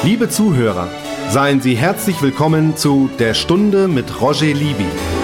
Liebe Zuhörer, seien Sie herzlich willkommen zu Der Stunde mit Roger Libby.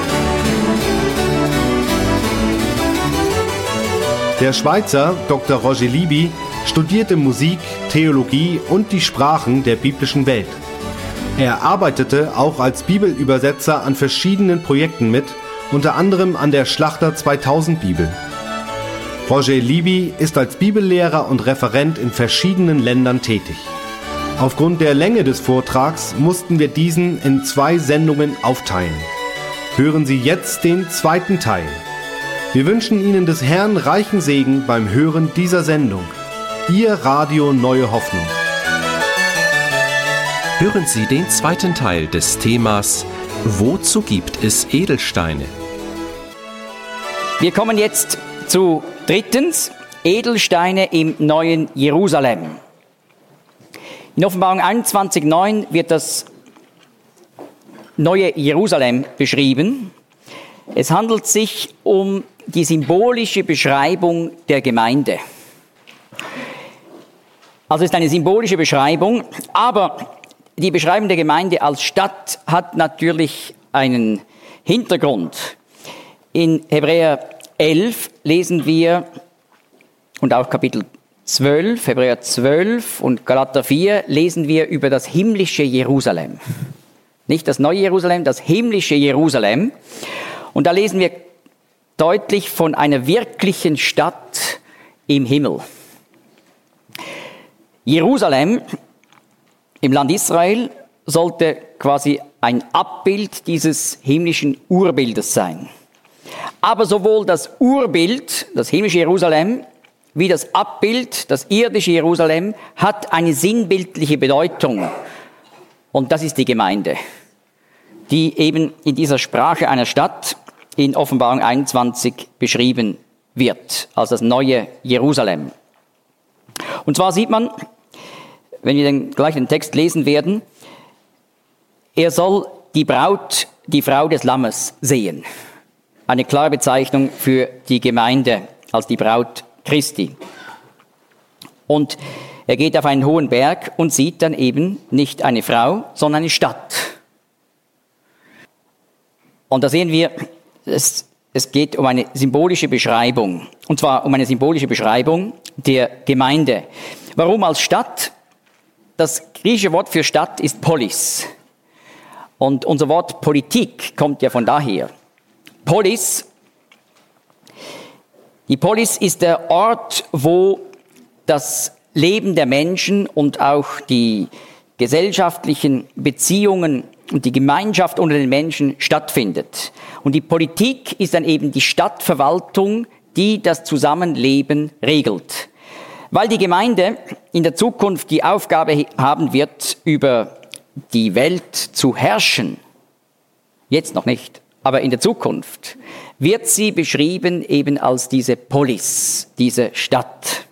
Der Schweizer Dr. Roger Libby studierte Musik, Theologie und die Sprachen der biblischen Welt. Er arbeitete auch als Bibelübersetzer an verschiedenen Projekten mit, unter anderem an der Schlachter 2000 Bibel. Roger Libby ist als Bibellehrer und Referent in verschiedenen Ländern tätig. Aufgrund der Länge des Vortrags mussten wir diesen in 2 Sendungen aufteilen. Hören Sie jetzt den zweiten Teil. Wir wünschen Ihnen des Herrn reichen Segen beim Hören dieser Sendung. Ihr Radio Neue Hoffnung. Hören Sie den zweiten Teil des Themas Wozu gibt es Edelsteine? Wir kommen jetzt zu drittens, Edelsteine im neuen Jerusalem. In Offenbarung 21,9 wird das neue Jerusalem beschrieben. Es handelt sich um die symbolische Beschreibung der Gemeinde. Also es ist eine symbolische Beschreibung, aber die Beschreibung der Gemeinde als Stadt hat natürlich einen Hintergrund. In Hebräer 11 lesen wir, und auch Kapitel 12, Hebräer 12 und Galater 4 lesen wir über das himmlische Jerusalem. Nicht das neue Jerusalem, das himmlische Jerusalem. Und da lesen wir deutlich von einer wirklichen Stadt im Himmel. Jerusalem im Land Israel sollte quasi ein Abbild dieses himmlischen Urbildes sein. Aber sowohl das Urbild, das himmlische Jerusalem, wie das Abbild, das irdische Jerusalem, hat eine sinnbildliche Bedeutung. Und das ist die Gemeinde, die eben in dieser Sprache einer Stadt in Offenbarung 21 beschrieben wird, als das neue Jerusalem. Und zwar sieht man, wenn wir gleich den Text lesen werden, er soll die Braut, die Frau des Lammes sehen. Eine klare Bezeichnung für die Gemeinde als die Braut Christi. Und er geht auf einen hohen Berg und sieht dann eben nicht eine Frau, sondern eine Stadt. Und da sehen wir, es geht um eine symbolische Beschreibung. Und zwar um eine symbolische Beschreibung der Gemeinde. Warum als Stadt? Das griechische Wort für Stadt ist Polis. Und unser Wort Politik kommt ja von daher. Die Polis ist der Ort, wo das Leben der Menschen und auch die gesellschaftlichen Beziehungen und die Gemeinschaft unter den Menschen stattfindet. Und die Politik ist dann eben die Stadtverwaltung, die das Zusammenleben regelt. Weil die Gemeinde in der Zukunft die Aufgabe haben wird, über die Welt zu herrschen, jetzt noch nicht, aber in der Zukunft, wird sie beschrieben eben als diese Polis, diese Stadt.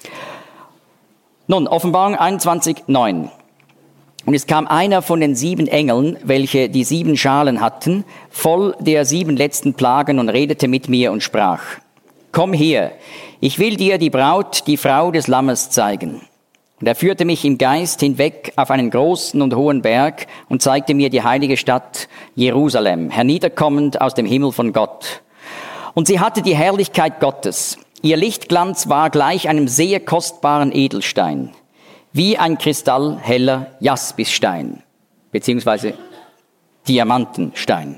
Nun, Offenbarung 21,9. Und es kam einer von den 7 Engeln, welche die 7 Schalen hatten, voll der 7 letzten Plagen und redete mit mir und sprach: Komm her, ich will dir die Braut, die Frau des Lammes zeigen. Und er führte mich im Geist hinweg auf einen großen und hohen Berg und zeigte mir die heilige Stadt Jerusalem, herniederkommend aus dem Himmel von Gott. Und sie hatte die Herrlichkeit Gottes. Ihr Lichtglanz war gleich einem sehr kostbaren Edelstein, wie ein kristallheller Jaspisstein, beziehungsweise Diamantenstein.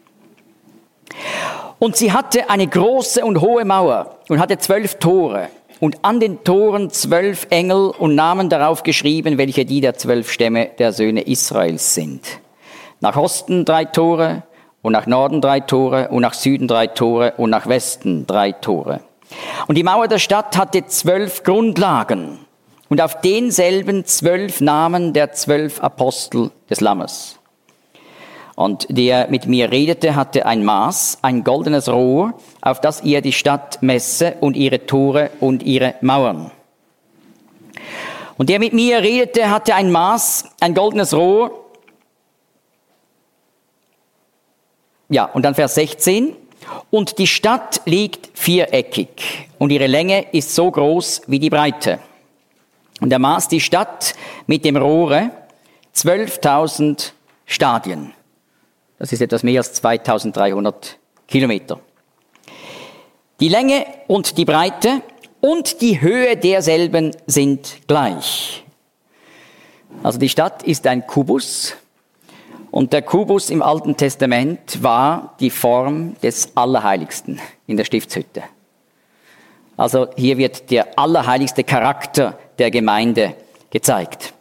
Und sie hatte eine große und hohe Mauer und hatte 12 Tore. Und an den Toren 12 Engel und Namen darauf geschrieben, welche die der 12 Stämme der Söhne Israels sind. Nach Osten 3 Tore und nach Norden 3 Tore und nach Süden 3 Tore und nach Westen 3 Tore. Und die Mauer der Stadt hatte 12 Grundlagen und auf denselben 12 Namen der 12 Apostel des Lammes. Und der mit mir redete, hatte ein Maß, ein goldenes Rohr, auf das ihr die Stadt messe und ihre Tore und ihre Mauern. Und der mit mir redete, hatte ein Maß, ein goldenes Rohr. Ja, und dann Vers 16. Und die Stadt liegt viereckig und ihre Länge ist so groß wie die Breite. Und er maß die Stadt mit dem Rohre 12.000 Stadien. Das ist etwas mehr als 2.300 Kilometer. Die Länge und die Breite und die Höhe derselben sind gleich. Also die Stadt ist ein Kubus und der Kubus im Alten Testament war die Form des Allerheiligsten in der Stiftshütte. Also hier wird der allerheiligste Charakter der Gemeinde gezeigt.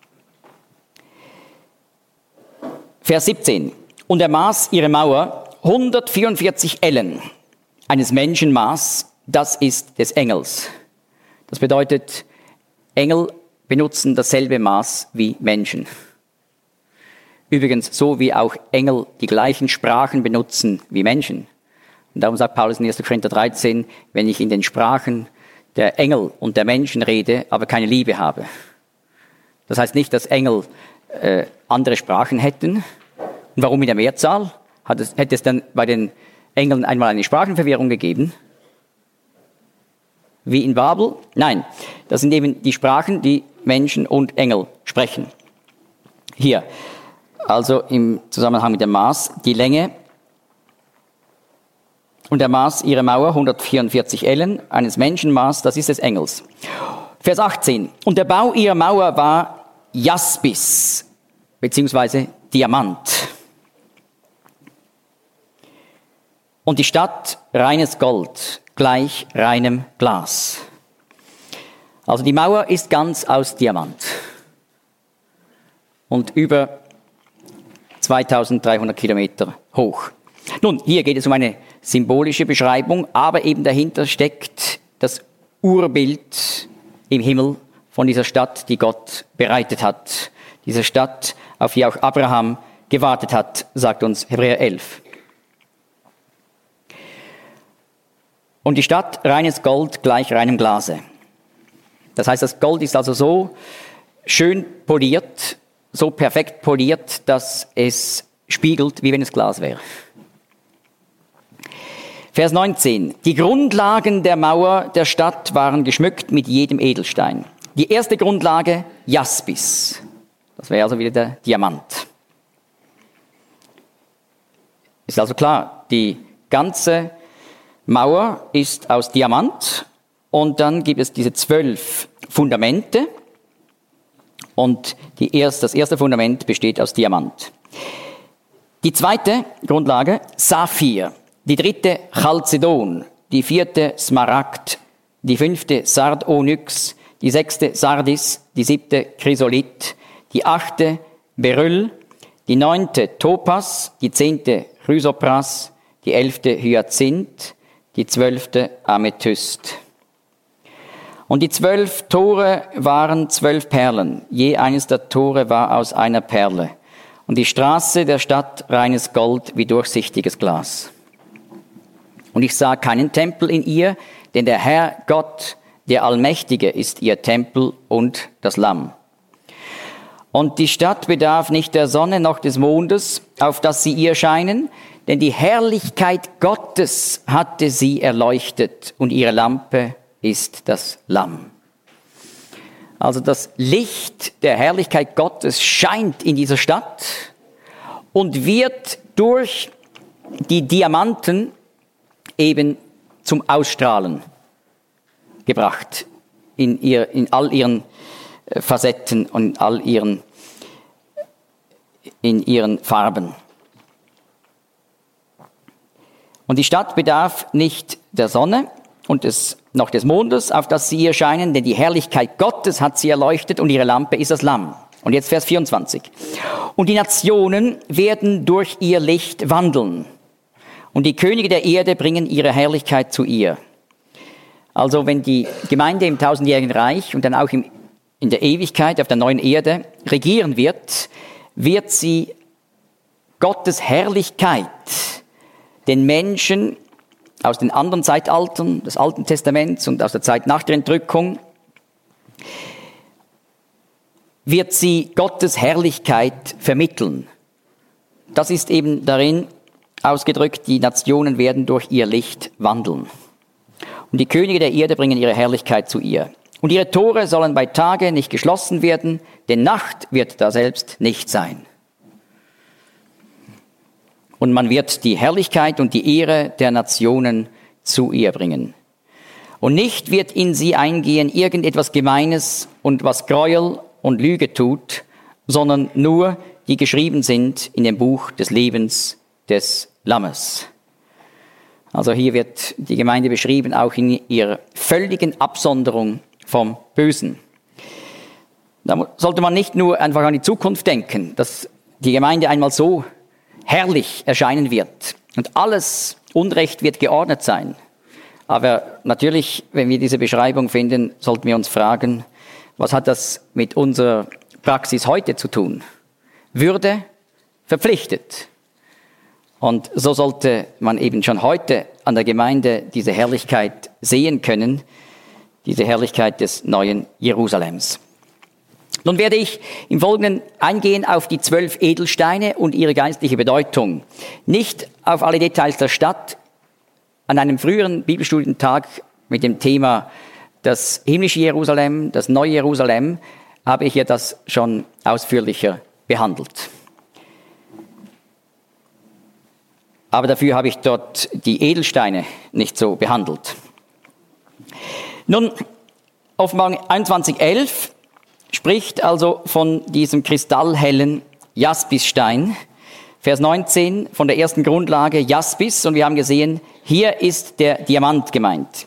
Vers 17. Und er maß ihre Mauer 144 Ellen, eines Menschenmaß, das ist des Engels. Das bedeutet, Engel benutzen dasselbe Maß wie Menschen. Übrigens, so wie auch Engel die gleichen Sprachen benutzen wie Menschen. Und darum sagt Paulus in 1. Korinther 13, wenn ich in den Sprachen der Engel und der Menschen rede, aber keine Liebe habe. Das heißt nicht, dass Engel andere Sprachen hätten. Und warum in der Mehrzahl? Hätte es dann bei den Engeln einmal eine Sprachenverwirrung gegeben? Wie in Babel? Nein, das sind eben die Sprachen, die Menschen und Engel sprechen. Hier, also im Zusammenhang mit dem Maß, die Länge und der Maß ihrer Mauer, 144 Ellen, eines Menschenmaß, das ist des Engels. Vers 18. Und der Bau ihrer Mauer war Jaspis, beziehungsweise Diamant. Und die Stadt reines Gold, gleich reinem Glas. Also die Mauer ist ganz aus Diamant. Und über 2300 Kilometer hoch. Nun, hier geht es um eine symbolische Beschreibung, aber eben dahinter steckt das Urbild im Himmel von dieser Stadt, die Gott bereitet hat. Diese Stadt, auf die auch Abraham gewartet hat, sagt uns Hebräer 11. Und die Stadt reines Gold gleich reinem Glase. Das heißt, das Gold ist also so schön poliert, so perfekt poliert, dass es spiegelt, wie wenn es Glas wäre. Vers 19. Die Grundlagen der Mauer der Stadt waren geschmückt mit jedem Edelstein. Die erste Grundlage, Jaspis. Das wäre also wieder der Diamant. Ist also klar, die ganze Mauer ist aus Diamant und dann gibt es diese 12 Fundamente und das erste Fundament besteht aus Diamant. Die zweite Grundlage, Saphir. Die dritte, Chalcedon. Die vierte, Smaragd. Die fünfte, Sardonyx. Die sechste, Sardis. Die siebte, Chrysolit. Die achte, Beryl. Die neunte, Topas. Die 10. Chrysopras. Die 11. Hyazinth. Die 12. Amethyst. Und die 12 Tore waren 12 Perlen. Je eines der Tore war aus einer Perle. Und die Straße der Stadt reines Gold wie durchsichtiges Glas. Und ich sah keinen Tempel in ihr, denn der Herr Gott, der Allmächtige, ist ihr Tempel und das Lamm. Und die Stadt bedarf nicht der Sonne noch des Mondes, auf dass sie ihr scheinen, denn die Herrlichkeit Gottes hatte sie erleuchtet und ihre Lampe ist das Lamm. Also das Licht der Herrlichkeit Gottes scheint in dieser Stadt und wird durch die Diamanten eben zum Ausstrahlen gebracht in all ihren Facetten und in ihren Farben. Und die Stadt bedarf nicht der Sonne und noch des Mondes, auf das sie ihr scheinen, denn die Herrlichkeit Gottes hat sie erleuchtet und ihre Lampe ist das Lamm. Und jetzt Vers 24. Und die Nationen werden durch ihr Licht wandeln. Und die Könige der Erde bringen ihre Herrlichkeit zu ihr. Also wenn die Gemeinde im 1000-jährigen Reich und dann auch in der Ewigkeit auf der neuen Erde regieren wird, wird sie Gottes Herrlichkeit den Menschen aus den anderen Zeitaltern des Alten Testaments und aus der Zeit nach der Entrückung, wird sie Gottes Herrlichkeit vermitteln. Das ist eben darin ausgedrückt, die Nationen werden durch ihr Licht wandeln. Und die Könige der Erde bringen ihre Herrlichkeit zu ihr. Und ihre Tore sollen bei Tage nicht geschlossen werden, denn Nacht wird da selbst nicht sein. Und man wird die Herrlichkeit und die Ehre der Nationen zu ihr bringen. Und nicht wird in sie eingehen irgendetwas Gemeines und was Gräuel und Lüge tut, sondern nur die geschrieben sind in dem Buch des Lebens des Lammes. Also hier wird die Gemeinde beschrieben, auch in ihrer völligen Absonderung vom Bösen. Da sollte man nicht nur einfach an die Zukunft denken, dass die Gemeinde einmal so herrlich erscheinen wird und alles Unrecht wird geordnet sein. Aber natürlich, wenn wir diese Beschreibung finden, sollten wir uns fragen, was hat das mit unserer Praxis heute zu tun? Würde verpflichtet. Und so sollte man eben schon heute an der Gemeinde diese Herrlichkeit sehen können, diese Herrlichkeit des neuen Jerusalems. Nun werde ich im Folgenden eingehen auf die 12 Edelsteine und ihre geistliche Bedeutung. Nicht auf alle Details der Stadt. An einem früheren Bibelstudientag mit dem Thema das himmlische Jerusalem, das neue Jerusalem, habe ich ja das schon ausführlicher behandelt. Aber dafür habe ich dort die Edelsteine nicht so behandelt. Nun, Offenbarung 21,11 spricht also von diesem kristallhellen Jaspisstein. Vers 19 von der ersten Grundlage Jaspis. Und wir haben gesehen, hier ist der Diamant gemeint.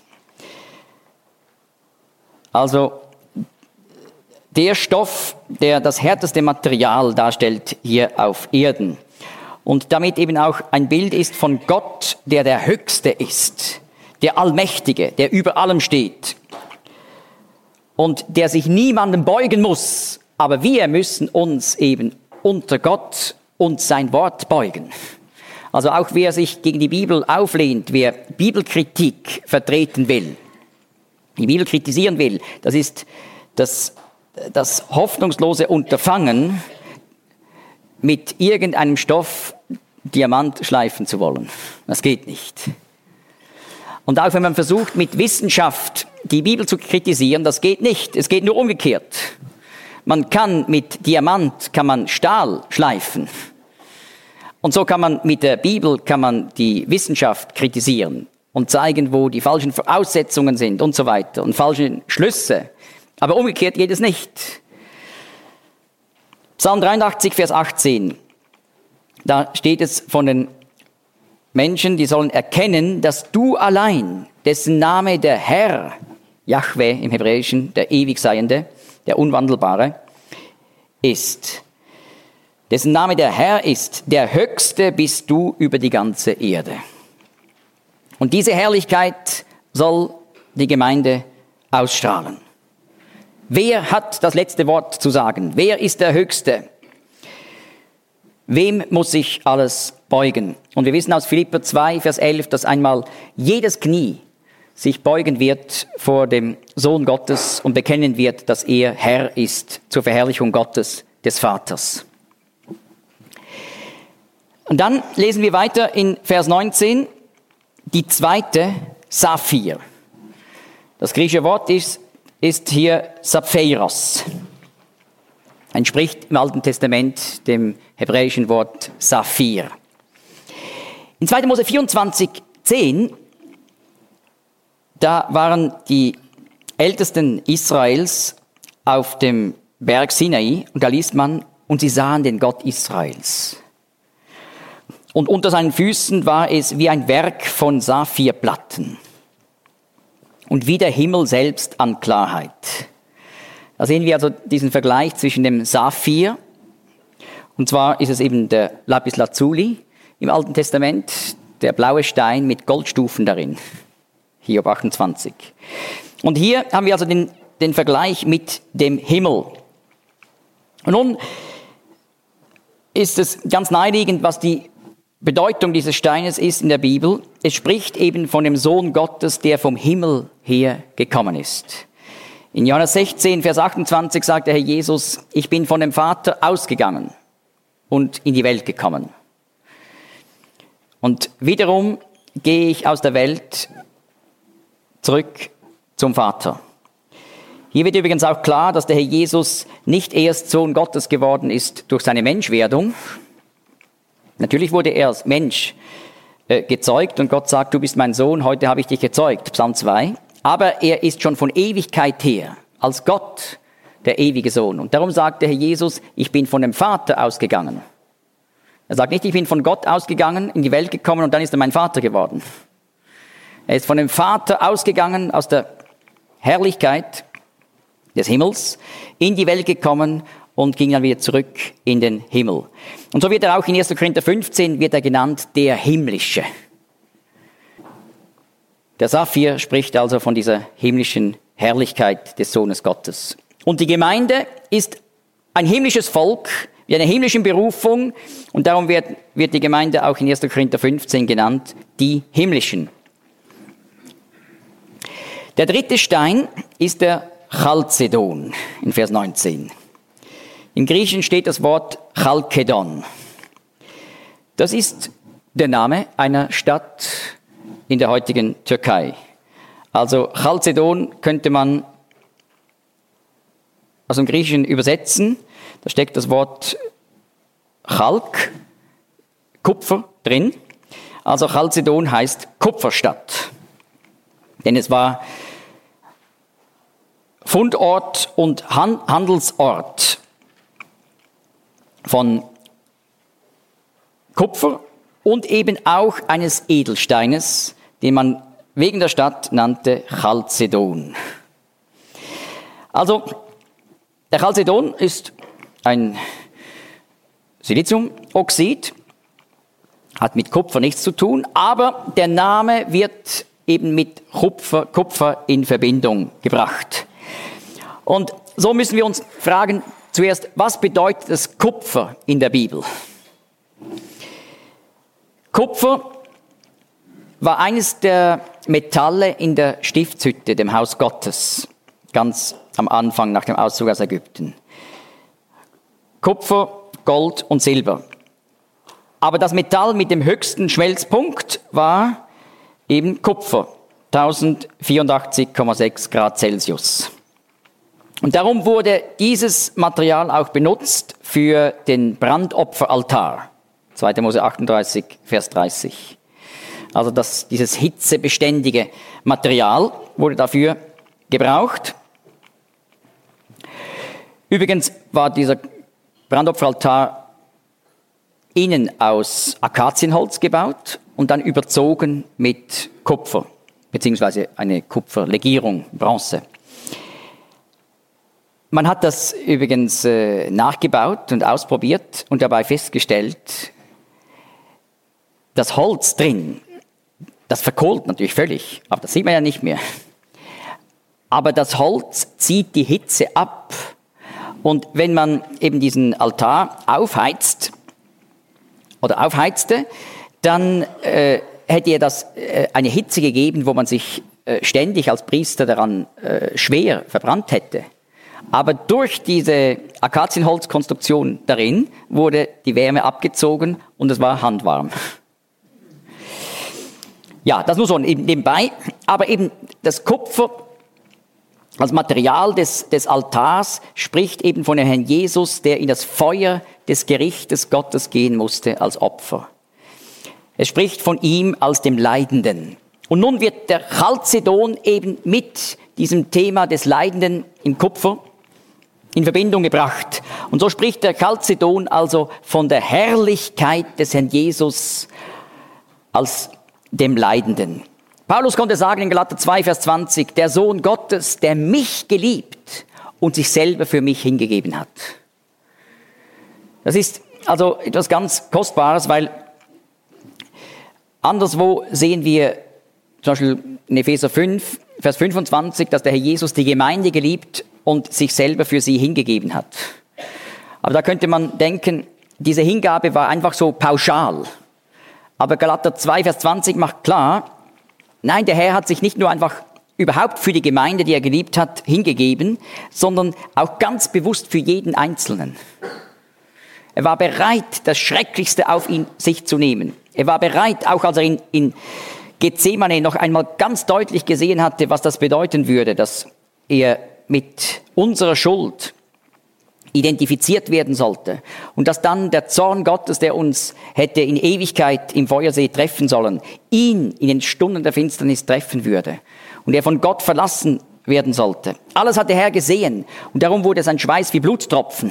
Also der Stoff, der das härteste Material darstellt hier auf Erden. Und damit eben auch ein Bild ist von Gott, der der Höchste ist, der Allmächtige, der über allem steht und der sich niemandem beugen muss. Aber wir müssen uns eben unter Gott und sein Wort beugen. Also auch wer sich gegen die Bibel auflehnt, wer Bibelkritik vertreten will, die Bibel kritisieren will, das ist das hoffnungslose Unterfangen, mit irgendeinem Stoff Diamant schleifen zu wollen. Das geht nicht. Und auch wenn man versucht, mit Wissenschaft die Bibel zu kritisieren, das geht nicht. Es geht nur umgekehrt. Man kann mit Diamant, Stahl schleifen. Und so kann man mit der Bibel, die Wissenschaft kritisieren und zeigen, wo die falschen Voraussetzungen sind und so weiter und falsche Schlüsse. Aber umgekehrt geht es nicht. Psalm 83, Vers 18. Da steht es von den Menschen, die sollen erkennen, dass du allein, dessen Name der Herr, Jahwe im Hebräischen, der Ewigseiende, der Unwandelbare, ist. Dessen Name der Herr ist, der Höchste bist du über die ganze Erde. Und diese Herrlichkeit soll die Gemeinde ausstrahlen. Wer hat das letzte Wort zu sagen? Wer ist der Höchste? Wem muss sich alles beugen? Und wir wissen aus Philipper 2, Vers 11, dass einmal jedes Knie sich beugen wird vor dem Sohn Gottes und bekennen wird, dass er Herr ist zur Verherrlichung Gottes, des Vaters. Und dann lesen wir weiter in Vers 19, die zweite Saphir. Das griechische Wort ist hier Sapheiros. Entspricht im Alten Testament dem hebräischen Wort Saphir. In 2. Mose 24,10, da waren die Ältesten Israels auf dem Berg Sinai und da liest man, und sie sahen den Gott Israels. Und unter seinen Füßen war es wie ein Werk von Saphirplatten und wie der Himmel selbst an Klarheit. Da sehen wir also diesen Vergleich zwischen dem Saphir, und zwar ist es eben der Lapis Lazuli im Alten Testament, der blaue Stein mit Goldstufen darin, Hiob 28. Und hier haben wir also den Vergleich mit dem Himmel. Und nun ist es ganz naheliegend, was die Bedeutung dieses Steines ist in der Bibel. Es spricht eben von dem Sohn Gottes, der vom Himmel her gekommen ist. In Johannes 16, Vers 28 sagt der Herr Jesus, ich bin von dem Vater ausgegangen und in die Welt gekommen. Und wiederum gehe ich aus der Welt zurück zum Vater. Hier wird übrigens auch klar, dass der Herr Jesus nicht erst Sohn Gottes geworden ist durch seine Menschwerdung. Natürlich wurde er als Mensch gezeugt und Gott sagt, du bist mein Sohn, heute habe ich dich gezeugt, Psalm 2. Aber er ist schon von Ewigkeit her als Gott der ewige Sohn. Und darum sagt der Herr Jesus, ich bin von dem Vater ausgegangen. Er sagt nicht, ich bin von Gott ausgegangen, in die Welt gekommen und dann ist er mein Vater geworden. Er ist von dem Vater ausgegangen, aus der Herrlichkeit des Himmels, in die Welt gekommen und ging dann wieder zurück in den Himmel. Und so wird er auch in 1. Korinther 15 wird er genannt, der Himmlische. Der Saphir spricht also von dieser himmlischen Herrlichkeit des Sohnes Gottes. Und die Gemeinde ist ein himmlisches Volk, wie eine himmlische Berufung. Und darum wird die Gemeinde auch in 1. Korinther 15 genannt, die Himmlischen. Der dritte Stein ist der Chalcedon in Vers 19. Im Griechischen steht das Wort Chalkedon. Das ist der Name einer Stadt in der heutigen Türkei. Also Chalcedon könnte man aus dem Griechischen übersetzen. Da steckt das Wort Chalk, Kupfer, drin. Also Chalcedon heißt Kupferstadt. Denn es war Fundort und Handelsort von Kupfer und eben auch eines Edelsteines, den man wegen der Stadt nannte Chalcedon. Also, der Chalcedon ist ein Siliziumoxid, hat mit Kupfer nichts zu tun, aber der Name wird eben mit Kupfer in Verbindung gebracht. Und so müssen wir uns fragen, zuerst, was bedeutet das Kupfer in der Bibel? Kupfer war eines der Metalle in der Stiftshütte, dem Haus Gottes, ganz am Anfang nach dem Auszug aus Ägypten. Kupfer, Gold und Silber. Aber das Metall mit dem höchsten Schmelzpunkt war eben Kupfer, 1084,6 Grad Celsius. Und darum wurde dieses Material auch benutzt für den Brandopferaltar. 2. Mose 38, Vers 30. Also dieses hitzebeständige Material wurde dafür gebraucht. Übrigens war dieser Brandopferaltar innen aus Akazienholz gebaut und dann überzogen mit Kupfer, beziehungsweise eine Kupferlegierung, Bronze. Man hat das übrigens nachgebaut und ausprobiert und dabei festgestellt, das Holz drin, das verkohlt natürlich völlig, aber das sieht man ja nicht mehr. Aber das Holz zieht die Hitze ab. Und wenn man eben diesen Altar aufheizte, dann hätte er das eine Hitze gegeben, wo man sich ständig als Priester daran schwer verbrannt hätte. Aber durch diese Akazienholzkonstruktion darin wurde die Wärme abgezogen und es war handwarm. Ja, das nur so nebenbei. Aber eben das Kupfer als Material des Altars spricht eben von dem Herrn Jesus, der in das Feuer des Gerichtes Gottes gehen musste als Opfer. Es spricht von ihm als dem Leidenden. Und nun wird der Chalcedon eben mit diesem Thema des Leidenden im Kupfer in Verbindung gebracht. Und so spricht der Chalcedon also von der Herrlichkeit des Herrn Jesus als dem Leidenden. Paulus konnte sagen in Galater 2, Vers 20, der Sohn Gottes, der mich geliebt und sich selber für mich hingegeben hat. Das ist also etwas ganz Kostbares, weil anderswo sehen wir zum Beispiel in Epheser 5, Vers 25, dass der Herr Jesus die Gemeinde geliebt und sich selber für sie hingegeben hat. Aber da könnte man denken, diese Hingabe war einfach so pauschal. Aber Galater 2, Vers 20 macht klar, nein, der Herr hat sich nicht nur einfach überhaupt für die Gemeinde, die er geliebt hat, hingegeben, sondern auch ganz bewusst für jeden Einzelnen. Er war bereit, das Schrecklichste auf ihn sich zu nehmen. Er war bereit, auch als er in Gethsemane noch einmal ganz deutlich gesehen hatte, was das bedeuten würde, dass er mit unserer Schuld identifiziert werden sollte und dass dann der Zorn Gottes, der uns hätte in Ewigkeit im Feuersee treffen sollen, ihn in den Stunden der Finsternis treffen würde und er von Gott verlassen werden sollte. Alles hat der Herr gesehen und darum wurde sein Schweiß wie Blutstropfen.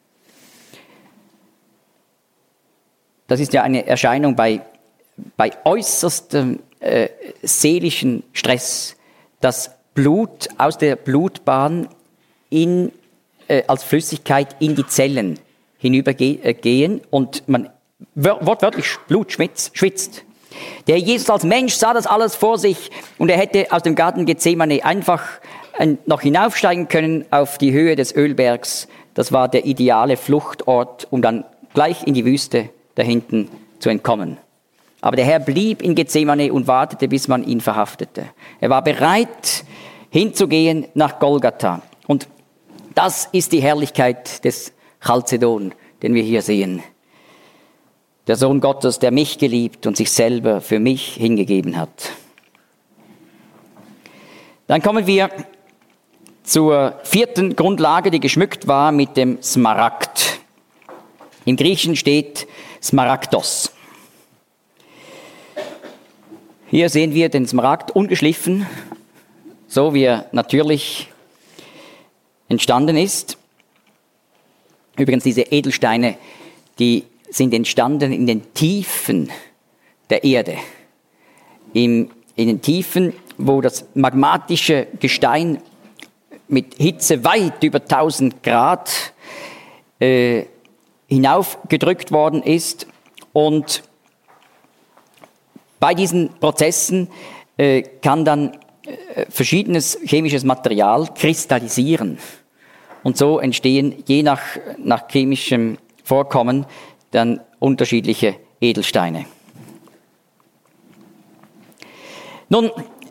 Das ist ja eine Erscheinung bei äußerstem seelischen Stress, dass Blut aus der Blutbahn als Flüssigkeit in die Zellen hinübergehen und man wortwörtlich Blut schwitzt. Der Jesus als Mensch sah das alles vor sich und er hätte aus dem Garten Gethsemane einfach noch hinaufsteigen können auf die Höhe des Ölbergs. Das war der ideale Fluchtort, um dann gleich in die Wüste da hinten zu entkommen. Aber der Herr blieb in Gethsemane und wartete, bis man ihn verhaftete. Er war bereit, hinzugehen nach Golgatha. Und das ist die Herrlichkeit des Chalcedon, den wir hier sehen. Der Sohn Gottes, der mich geliebt und sich selber für mich hingegeben hat. Dann kommen wir zur vierten Grundlage, die geschmückt war mit dem Smaragd. Im Griechischen steht Smaragdos. Hier sehen wir den Smaragd ungeschliffen, so wie er natürlich entstanden ist. Übrigens, diese Edelsteine, die sind entstanden in den Tiefen der Erde. In den Tiefen, wo das magmatische Gestein mit Hitze weit über 1000 Grad hinaufgedrückt worden ist. Und bei diesen Prozessen kann dann verschiedenes chemisches Material kristallisieren. Und so entstehen je nach chemischem Vorkommen dann unterschiedliche Edelsteine. Nun,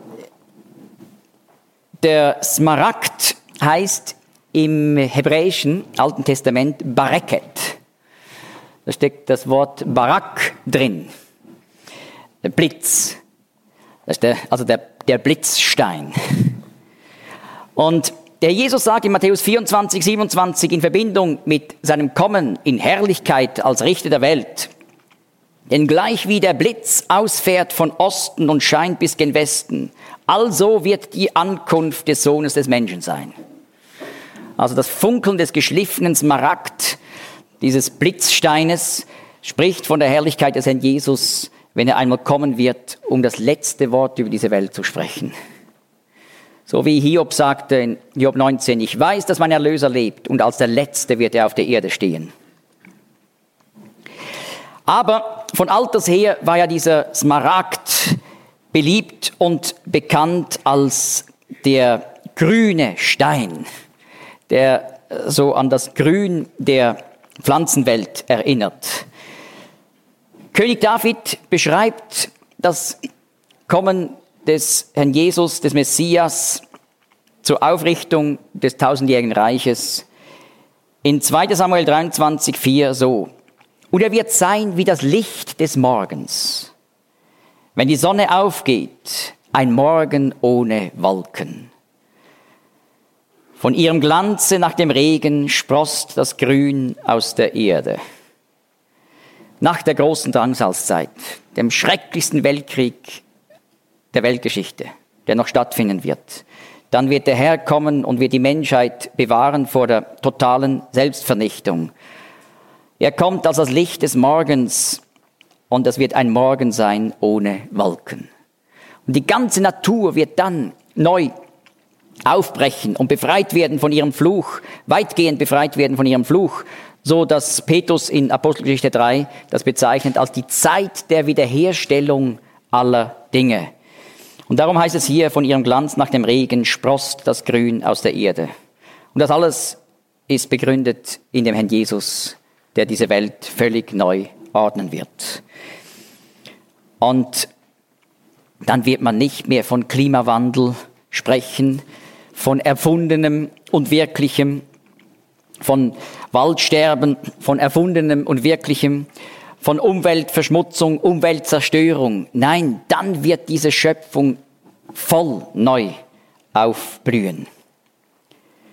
der Smaragd heißt im hebräischen Alten Testament Bareket. Da steckt das Wort Barak drin. Der Blitz. Das ist der Blitzstein. Und der Jesus sagt in Matthäus 24, 27 in Verbindung mit seinem Kommen in Herrlichkeit als Richter der Welt: Denn gleich wie der Blitz ausfährt von Osten und scheint bis gen Westen, also wird die Ankunft des Sohnes des Menschen sein. Also das Funkeln des geschliffenen Smaragd, dieses Blitzsteines, spricht von der Herrlichkeit des Herrn Jesus, wenn er einmal kommen wird, um das letzte Wort über diese Welt zu sprechen. So wie Hiob sagte in Hiob 19, ich weiß, dass mein Erlöser lebt und als der Letzte wird er auf der Erde stehen. Aber von alters her war ja dieser Smaragd beliebt und bekannt als der grüne Stein, der so an das Grün der Pflanzenwelt erinnert. König David beschreibt das Kommen des Herrn Jesus, des Messias, zur Aufrichtung des tausendjährigen Reiches in 2. Samuel 23, 4 so. Und er wird sein wie das Licht des Morgens, wenn die Sonne aufgeht, ein Morgen ohne Wolken. Von ihrem Glanze nach dem Regen sproßt das Grün aus der Erde. Nach der großen Drangsalzzeit, dem schrecklichsten Weltkrieg der Weltgeschichte, der noch stattfinden wird, dann wird der Herr kommen und wird die Menschheit bewahren vor der totalen Selbstvernichtung. Er kommt als das Licht des Morgens und es wird ein Morgen sein ohne Wolken. Und die ganze Natur wird dann neu aufbrechen und befreit werden von ihrem Fluch, weitgehend befreit werden von ihrem Fluch, so dass Petrus in Apostelgeschichte 3 das bezeichnet als die Zeit der Wiederherstellung aller Dinge. Und darum heißt es hier, von ihrem Glanz nach dem Regen sproßt das Grün aus der Erde. Und das alles ist begründet in dem Herrn Jesus, der diese Welt völlig neu ordnen wird. Und dann wird man nicht mehr von Klimawandel sprechen, von Erfundenem und Wirklichem, von Waldsterben, von Erfundenem und Wirklichem, von Umweltverschmutzung, Umweltzerstörung. Nein, dann wird diese Schöpfung voll neu aufblühen.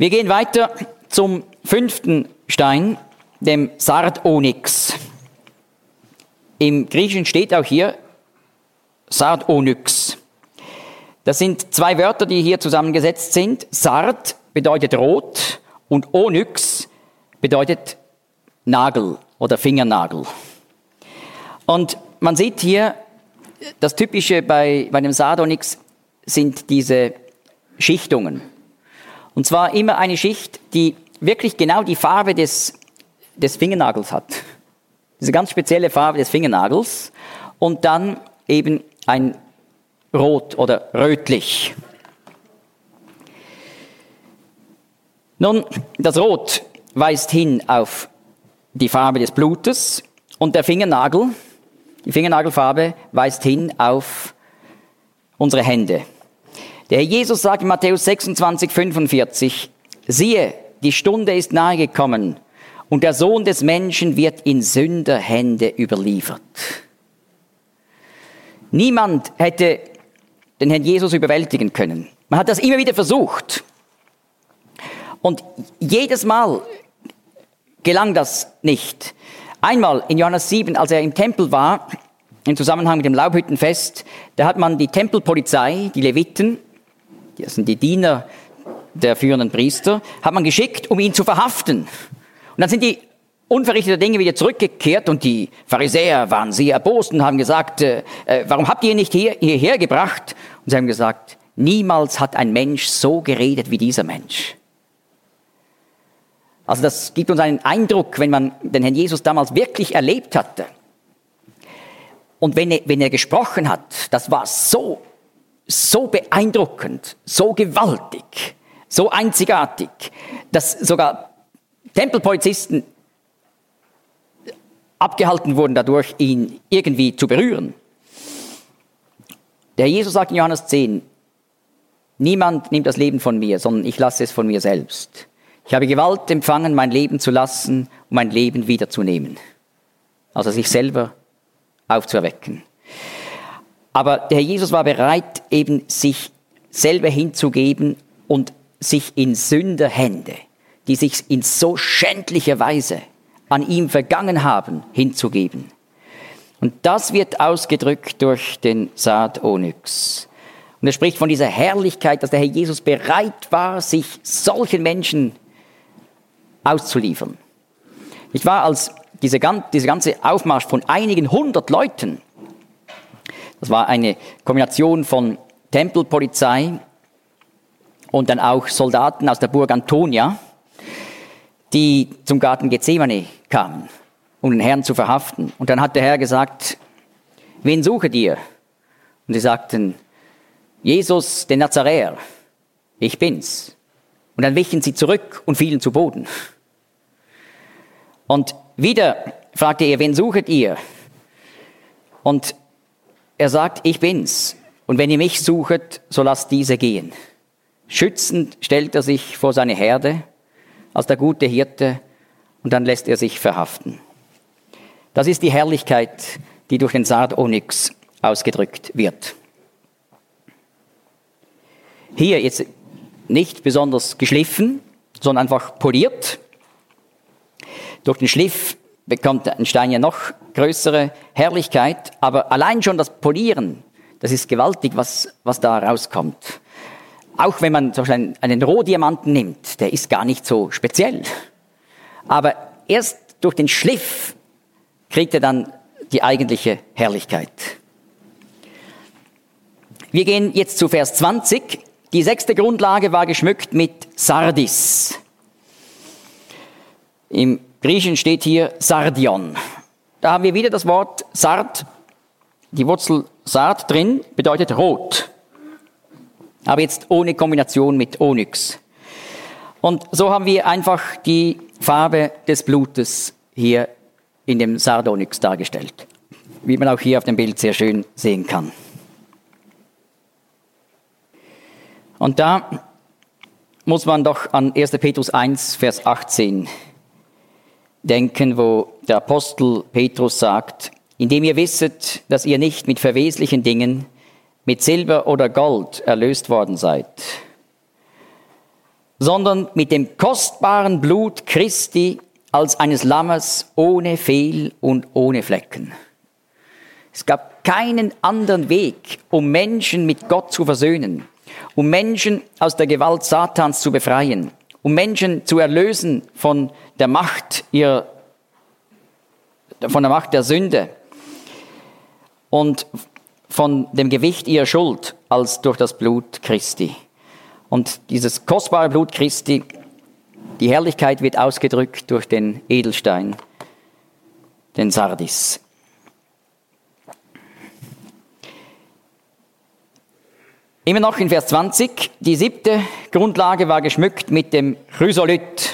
Wir gehen weiter zum 5. Stein, dem Sardonyx. Im Griechischen steht auch hier Sardonyx. Das sind 2 Wörter, die hier zusammengesetzt sind. Sard bedeutet rot und Onyx bedeutet Nagel oder Fingernagel. Und man sieht hier, das Typische bei dem Sardonyx sind diese Schichtungen. Und zwar immer eine Schicht, die wirklich genau die Farbe des Fingernagels hat. Diese ganz spezielle Farbe des Fingernagels. Und dann eben ein Rot oder rötlich. Nun, das Rot weist hin auf die Farbe des Blutes und der Fingernagel, die Fingernagelfarbe, weist hin auf unsere Hände. Der Herr Jesus sagt in Matthäus 26,45, siehe, die Stunde ist nahe gekommen und der Sohn des Menschen wird in Sünderhände überliefert. Niemand hätte den Herrn Jesus überwältigen können. Man hat das immer wieder versucht. Und jedes Mal gelang das nicht. Einmal in Johannes 7, als er im Tempel war, im Zusammenhang mit dem Laubhüttenfest, da hat man die Tempelpolizei, die Leviten, das sind die Diener der führenden Priester, hat man geschickt, um ihn zu verhaften. Und dann sind die unverrichtete Dinge wieder zurückgekehrt und die Pharisäer waren sehr erbost und haben gesagt, warum habt ihr ihn nicht hierher gebracht? Und sie haben gesagt, niemals hat ein Mensch so geredet wie dieser Mensch. Also das gibt uns einen Eindruck, wenn man den Herrn Jesus damals wirklich erlebt hatte. Und wenn er gesprochen hat, das war so beeindruckend, so gewaltig, so einzigartig, dass sogar Tempelpolizisten abgehalten wurden dadurch, ihn irgendwie zu berühren. Der Herr Jesus sagt in Johannes 10, niemand nimmt das Leben von mir, sondern ich lasse es von mir selbst. Ich habe Gewalt empfangen, mein Leben zu lassen, um mein Leben wiederzunehmen. Also sich selber aufzuerwecken. Aber der Herr Jesus war bereit, eben sich selber hinzugeben und sich in Sünderhände, die sich in so schändlicher Weise an ihm vergangen haben, hinzugeben. Und das wird ausgedrückt durch den Sardonyx. Und er spricht von dieser Herrlichkeit, dass der Herr Jesus bereit war, sich solchen Menschen auszuliefern. Ich war als diese ganze Aufmarsch von einigen 100 Leuten, das war eine Kombination von Tempelpolizei und dann auch Soldaten aus der Burg Antonia, die zum Garten Gethsemane kamen, um den Herrn zu verhaften. Und dann hat der Herr gesagt, wen sucht ihr? Und sie sagten, Jesus, den Nazaräer, ich bin's. Und dann wichen sie zurück und fielen zu Boden. Und wieder fragte er, wen sucht ihr? Und er sagt, ich bin's. Und wenn ihr mich sucht, so lasst diese gehen. Schützend stellt er sich vor seine Herde als der gute Hirte und dann lässt er sich verhaften. Das ist die Herrlichkeit, die durch den Sardonyx ausgedrückt wird. Hier jetzt nicht besonders geschliffen, sondern einfach poliert. Durch den Schliff bekommt ein Stein ja noch größere Herrlichkeit, aber allein schon das Polieren, das ist gewaltig, was da rauskommt. Auch wenn man zum Beispiel einen Rohdiamanten nimmt, der ist gar nicht so speziell. Aber erst durch den Schliff kriegt er dann die eigentliche Herrlichkeit. Wir gehen jetzt zu Vers 20. Die 6. Grundlage war geschmückt mit Sardis. Im Griechischen steht hier Sardion. Da haben wir wieder das Wort Sard. Die Wurzel Sard drin bedeutet rot. Aber jetzt ohne Kombination mit Onyx. Und so haben wir einfach die Farbe des Blutes hier in dem Sardonyx dargestellt. Wie man auch hier auf dem Bild sehr schön sehen kann. Und da muss man doch an 1. Petrus 1, Vers 18 denken, wo der Apostel Petrus sagt, indem ihr wisset, dass ihr nicht mit verweslichen Dingen, mit Silber oder Gold erlöst worden seid, sondern mit dem kostbaren Blut Christi als eines Lammes ohne Fehl und ohne Flecken. Es gab keinen anderen Weg, um Menschen mit Gott zu versöhnen, um Menschen aus der Gewalt Satans zu befreien, um Menschen zu erlösen von der Macht der Sünde und von dem Gewicht ihrer Schuld, als durch das Blut Christi. Und dieses kostbare Blut Christi, die Herrlichkeit wird ausgedrückt durch den Edelstein, den Sardis. Immer noch in Vers 20, die 7. Grundlage war geschmückt mit dem Chrysolit.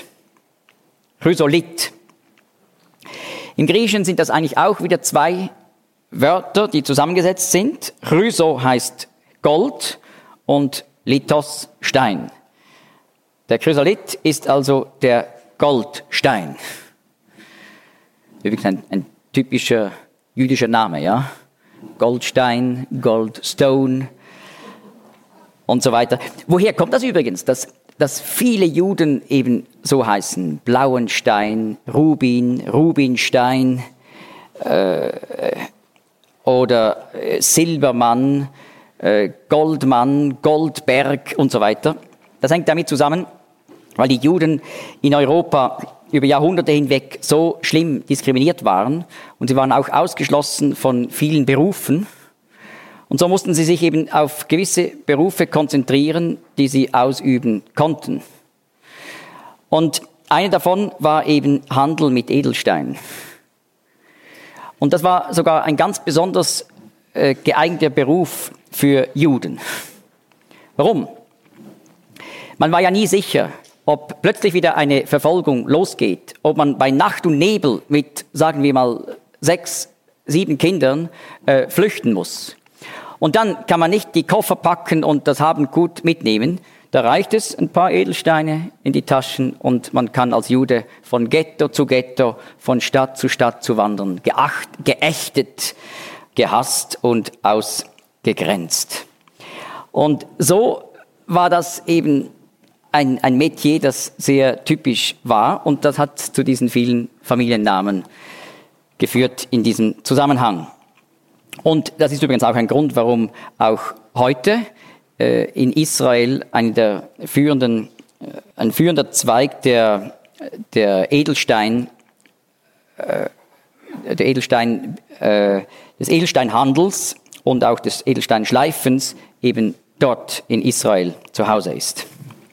Im Griechischen sind das eigentlich auch wieder 2 Wörter, die zusammengesetzt sind. Chryso heißt Gold und Lithos Stein. Der Chrysolit ist also der Goldstein. Übrigens ein typischer jüdischer Name, ja? Goldstein, Goldstone und so weiter. Woher kommt das übrigens, dass viele Juden eben so heißen? Blauenstein, Rubin, Rubinstein oder Silbermann, Goldmann, Goldberg und so weiter. Das hängt damit zusammen, weil die Juden in Europa über Jahrhunderte hinweg so schlimm diskriminiert waren und sie waren auch ausgeschlossen von vielen Berufen. Und so mussten sie sich eben auf gewisse Berufe konzentrieren, die sie ausüben konnten. Und eine davon war eben Handel mit Edelstein. Und das war sogar ein ganz besonders geeigneter Beruf für Juden. Warum? Man war ja nie sicher, ob plötzlich wieder eine Verfolgung losgeht, ob man bei Nacht und Nebel mit, sagen wir mal, 6, 7 Kindern flüchten muss. Und dann kann man nicht die Koffer packen und das Haben gut mitnehmen. Da reicht es, ein paar Edelsteine in die Taschen und man kann als Jude von Ghetto zu Ghetto, von Stadt zu Stadt zu wandern, geächtet, gehasst und ausgegrenzt. Und so war das eben ein Metier, das sehr typisch war und das hat zu diesen vielen Familiennamen geführt in diesem Zusammenhang. Und das ist übrigens auch ein Grund, warum auch heute in Israel ein führender Zweig des Edelsteinhandels und auch des Edelsteinschleifens eben dort in Israel zu Hause ist.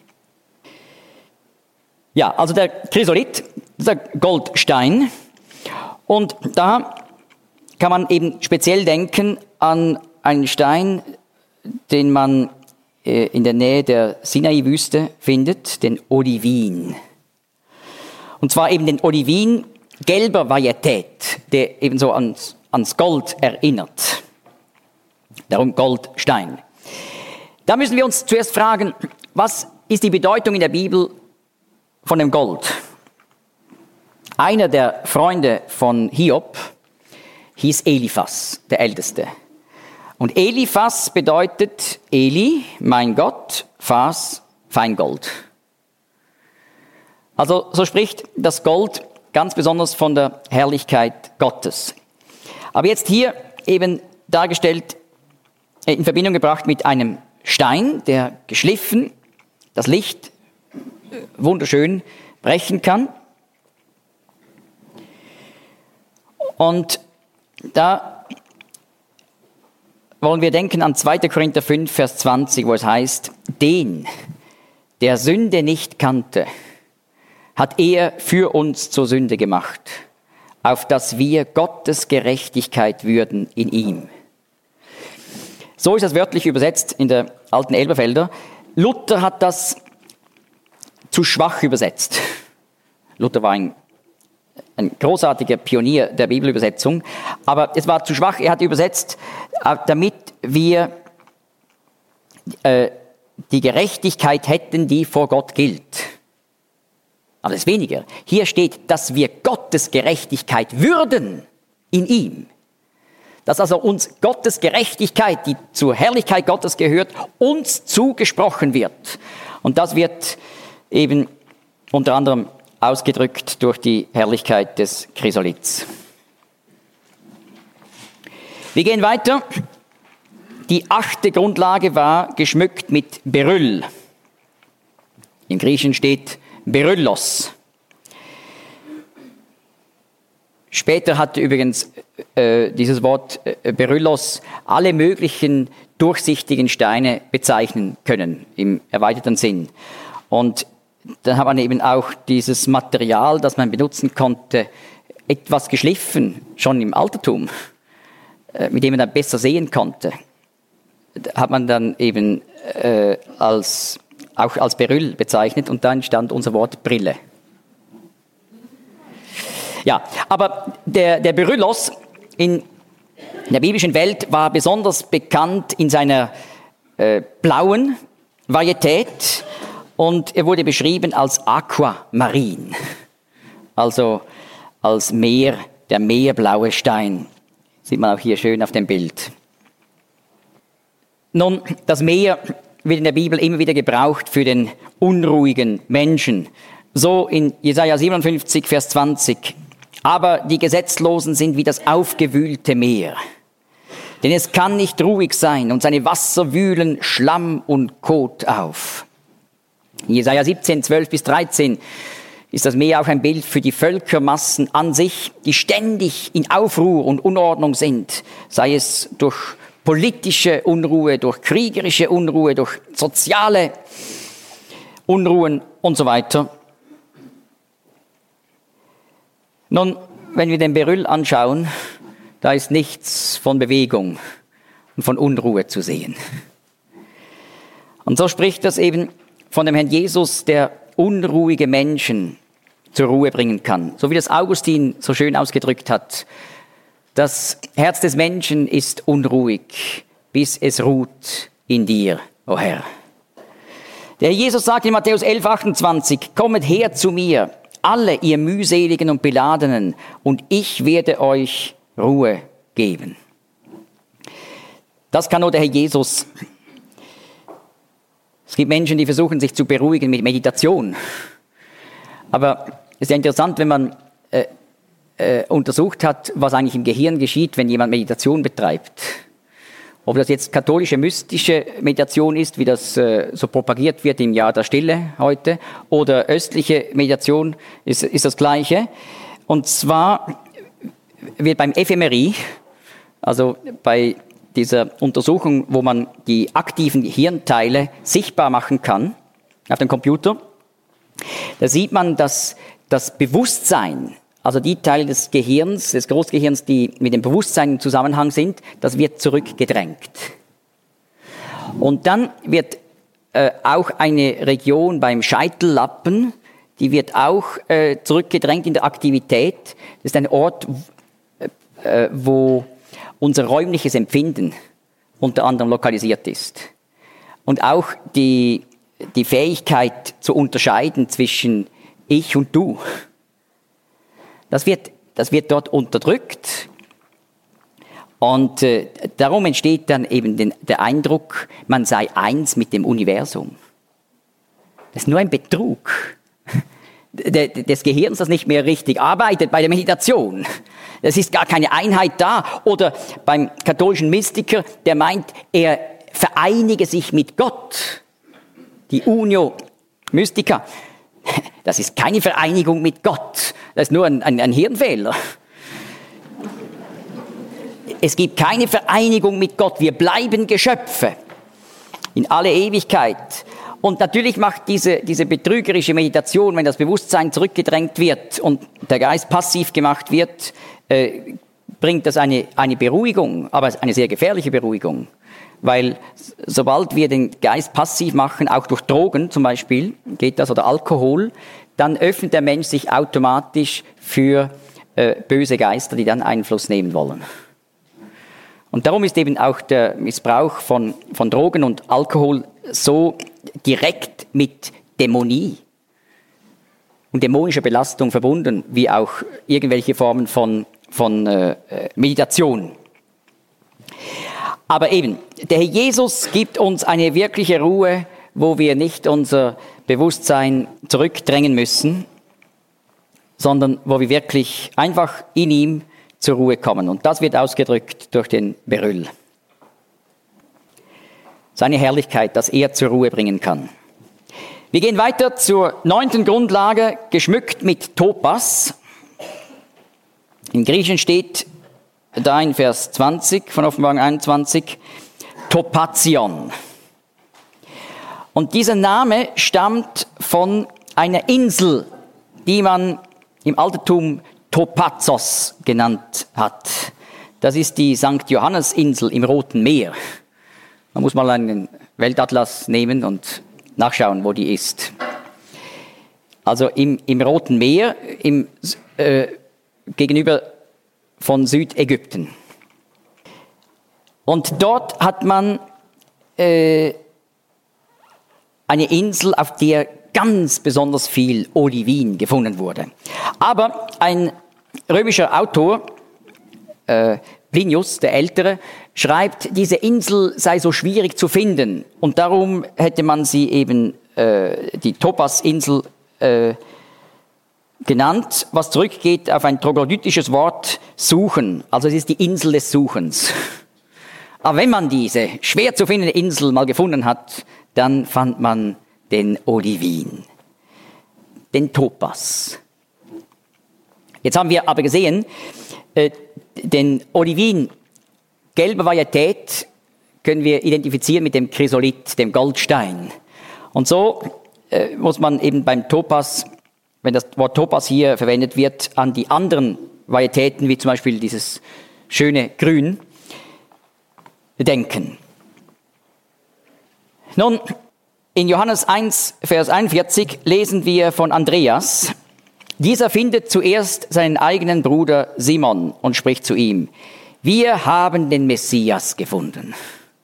Ja, also der Chrysolit, der Goldstein. Und da kann man eben speziell denken an einen Stein, den man in der Nähe der Sinai-Wüste findet, den Olivin. Und zwar eben den Olivin gelber Varietät, der ebenso ans Gold erinnert. Darum Goldstein. Da müssen wir uns zuerst fragen, was ist die Bedeutung in der Bibel von dem Gold? Einer der Freunde von Hiob hieß Eliphas, der Älteste. Und Eliphas bedeutet Eli, mein Gott, Phas, Feingold. Also so spricht das Gold ganz besonders von der Herrlichkeit Gottes. Aber jetzt hier eben dargestellt, in Verbindung gebracht mit einem Stein, der geschliffen das Licht wunderschön brechen kann. Und da wollen wir denken an 2. Korinther 5, Vers 20, wo es heißt, den, der Sünde nicht kannte, hat er für uns zur Sünde gemacht, auf dass wir Gottes Gerechtigkeit würden in ihm. So ist das wörtlich übersetzt in der alten Elberfelder. Luther hat das zu schwach übersetzt. Luther war ein großartiger Pionier der Bibelübersetzung, aber es war zu schwach. Er hat übersetzt, damit wir die Gerechtigkeit hätten, die vor Gott gilt. Aber das ist weniger. Hier steht, dass wir Gottes Gerechtigkeit würden in ihm. Dass also uns Gottes Gerechtigkeit, die zur Herrlichkeit Gottes gehört, uns zugesprochen wird. Und das wird eben unter anderem ausgedrückt durch die Herrlichkeit des Chrysoliths. Wir gehen weiter. Die 8. Grundlage war geschmückt mit Beryll. Im Griechischen steht Beryllos. Später hat übrigens dieses Wort Beryllos alle möglichen durchsichtigen Steine bezeichnen können, im erweiterten Sinn. Und dann hat man eben auch dieses Material, das man benutzen konnte, etwas geschliffen, schon im Altertum, mit dem man dann besser sehen konnte. Hat man dann eben auch als Beryll bezeichnet und da entstand unser Wort Brille. Ja, aber der Beryllos in der biblischen Welt war besonders bekannt in seiner blauen Varietät und er wurde beschrieben als Aquamarin, also als Meer, der meerblaue Stein. Sieht man auch hier schön auf dem Bild. Nun, das Meer wird in der Bibel immer wieder gebraucht für den unruhigen Menschen. So in Jesaja 57, Vers 20. Aber die Gesetzlosen sind wie das aufgewühlte Meer. Denn es kann nicht ruhig sein und seine Wasser wühlen Schlamm und Kot auf. In Jesaja 17, 12 bis 13 ist das Meer auch ein Bild für die Völkermassen an sich, die ständig in Aufruhr und Unordnung sind, sei es durch politische Unruhe, durch kriegerische Unruhe, durch soziale Unruhen und so weiter. Nun, wenn wir den Beryll anschauen, da ist nichts von Bewegung und von Unruhe zu sehen. Und so spricht das eben von dem Herrn Jesus, der unruhige Menschen zur Ruhe bringen kann. So wie das Augustin so schön ausgedrückt hat. Das Herz des Menschen ist unruhig, bis es ruht in dir, o Herr. Der Herr Jesus sagt in Matthäus 11, 28, kommet her zu mir, alle ihr mühseligen und beladenen, und ich werde euch Ruhe geben. Das kann nur der Herr Jesus. Es gibt Menschen, die versuchen, sich zu beruhigen mit Meditation. Aber es ist ja interessant, wenn man untersucht hat, was eigentlich im Gehirn geschieht, wenn jemand Meditation betreibt. Ob das jetzt katholische, mystische Meditation ist, wie das so propagiert wird im Jahr der Stille heute, oder östliche Meditation, ist das Gleiche. Und zwar wird beim fMRI, also bei dieser Untersuchung, wo man die aktiven Hirnteile sichtbar machen kann auf dem Computer, da sieht man, dass das Bewusstsein, also die Teile des Gehirns, des Großgehirns, die mit dem Bewusstsein im Zusammenhang sind, das wird zurückgedrängt. Und dann wird auch eine Region beim Scheitellappen, die wird auch zurückgedrängt in der Aktivität. Das ist ein Ort, wo unser räumliches Empfinden unter anderem lokalisiert ist. Und auch die Fähigkeit zu unterscheiden zwischen ich und du. Das wird dort unterdrückt und darum entsteht dann eben der Eindruck, man sei eins mit dem Universum. Das ist nur ein Betrug des Gehirns, das nicht mehr richtig arbeitet bei der Meditation. Es ist gar keine Einheit da. Oder beim katholischen Mystiker, der meint, er vereinige sich mit Gott. Die Unio Mystica. Das ist keine Vereinigung mit Gott. Das ist nur ein Hirnfehler. Es gibt keine Vereinigung mit Gott. Wir bleiben Geschöpfe in alle Ewigkeit. Und natürlich macht diese betrügerische Meditation, wenn das Bewusstsein zurückgedrängt wird und der Geist passiv gemacht wird, bringt das eine Beruhigung, aber eine sehr gefährliche Beruhigung. Weil sobald wir den Geist passiv machen, auch durch Drogen zum Beispiel, geht das, oder Alkohol, dann öffnet der Mensch sich automatisch für böse Geister, die dann Einfluss nehmen wollen. Und darum ist eben auch der Missbrauch von Drogen und Alkohol so direkt mit Dämonie und dämonischer Belastung verbunden, wie auch irgendwelche Formen von Meditation. Aber eben, der Herr Jesus gibt uns eine wirkliche Ruhe wo wir nicht unser Bewusstsein zurückdrängen müssen, sondern wo wir wirklich einfach in ihm zur Ruhe kommen. Und das wird ausgedrückt durch den Beryl. Seine Herrlichkeit, dass er zur Ruhe bringen kann. Wir gehen weiter zur 9. Grundlage, geschmückt mit Topas. Im Griechischen steht da in Vers 20 von Offenbarung 21, Topazion. Und dieser Name stammt von einer Insel, die man im Altertum Topazos genannt hat. Das ist die St. Johannes-Insel im Roten Meer. Man muss mal einen Weltatlas nehmen und nachschauen, wo die ist. Also im Roten Meer, gegenüber von Südägypten. Und dort hat man eine Insel, auf der ganz besonders viel Olivin gefunden wurde. Aber ein römischer Autor, Plinius, der Ältere, schreibt, diese Insel sei so schwierig zu finden. Und darum hätte man sie eben die Topas-Insel genannt, was zurückgeht auf ein troglodytisches Wort suchen. Also es ist die Insel des Suchens. Aber wenn man diese schwer zu findende Insel mal gefunden hat, dann fand man den Olivin, den Topas. Jetzt haben wir aber gesehen, den Olivin, gelbe Varietät, können wir identifizieren mit dem Chrysolith, dem Goldstein. Und so muss man eben beim Topas, wenn das Wort Topas hier verwendet wird, an die anderen Varietäten, wie zum Beispiel dieses schöne Grün, denken. Nun, in Johannes 1, Vers 41 lesen wir von Andreas. Dieser findet zuerst seinen eigenen Bruder Simon und spricht zu ihm: Wir haben den Messias gefunden.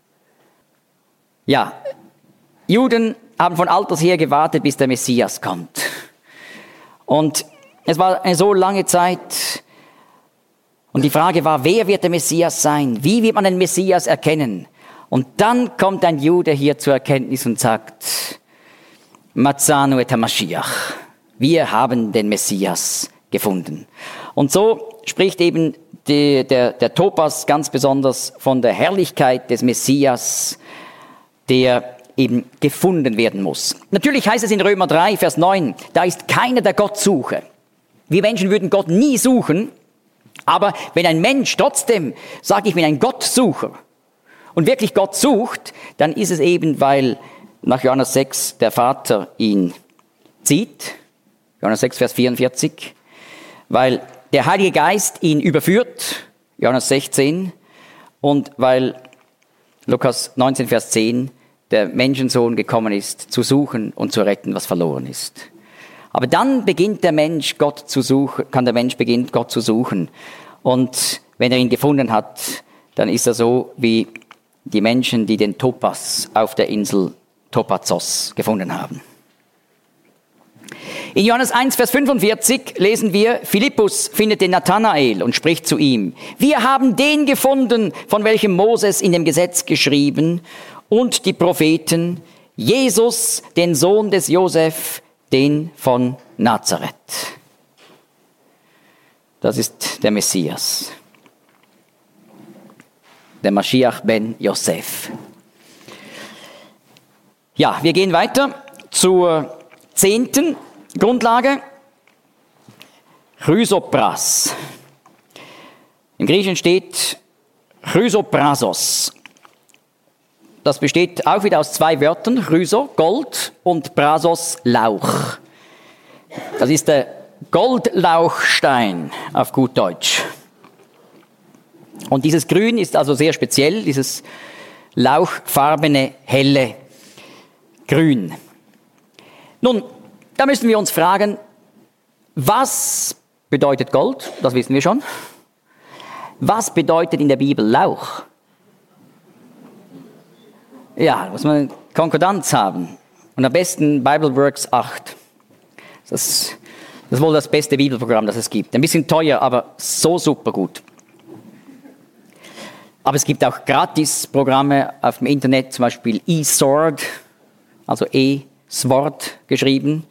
Ja, Juden haben von alters her gewartet, bis der Messias kommt. Und es war eine so lange Zeit. Und die Frage war, wer wird der Messias sein? Wie wird man den Messias erkennen? Und dann kommt ein Jude hier zur Erkenntnis und sagt, Matzanu et HaMashiach. Wir haben den Messias gefunden. Und so spricht eben der Topas ganz besonders von der Herrlichkeit des Messias, der eben gefunden werden muss. Natürlich heißt es in Römer 3, Vers 9, da ist keiner, der Gott suche. Wir Menschen würden Gott nie suchen, aber wenn ein Mensch trotzdem, sage ich, wenn ein Gottsucher und wirklich Gott sucht, dann ist es eben, weil nach Johannes 6 der Vater ihn zieht, Johannes 6, Vers 44, weil der Heilige Geist ihn überführt, Johannes 16, und weil Lukas 19, Vers 10, der Menschensohn gekommen ist, zu suchen und zu retten, was verloren ist. Aber dann beginnt der Mensch Gott zu suchen, Gott zu suchen. Und wenn er ihn gefunden hat, dann ist er so wie die Menschen, die den Topas auf der Insel Topazos gefunden haben. In Johannes 1, Vers 45 lesen wir, Philippus findet den Nathanael und spricht zu ihm: Wir haben den gefunden, von welchem Moses in dem Gesetz geschrieben und die Propheten, Jesus, den Sohn des Josef, den von Nazareth. Das ist der Messias. Der Mashiach ben Yosef. Ja, wir gehen weiter zur 10. Grundlage. Chrysopras. Im Griechischen steht Chrysoprasos. Das besteht auch wieder aus 2 Wörtern, Chryso, Gold, und Prasos, Lauch. Das ist der Goldlauchstein auf gut Deutsch. Und dieses Grün ist also sehr speziell, dieses lauchfarbene, helle Grün. Nun, da müssen wir uns fragen, was bedeutet Gold? Das wissen wir schon. Was bedeutet in der Bibel Lauch? Ja, da muss man eine Konkordanz haben. Und am besten Bibleworks 8. Das ist wohl das beste Bibelprogramm, das es gibt. Ein bisschen teuer, aber so super gut. Aber es gibt auch Gratis-Programme auf dem Internet, zum Beispiel eSword. also eSword geschrieben.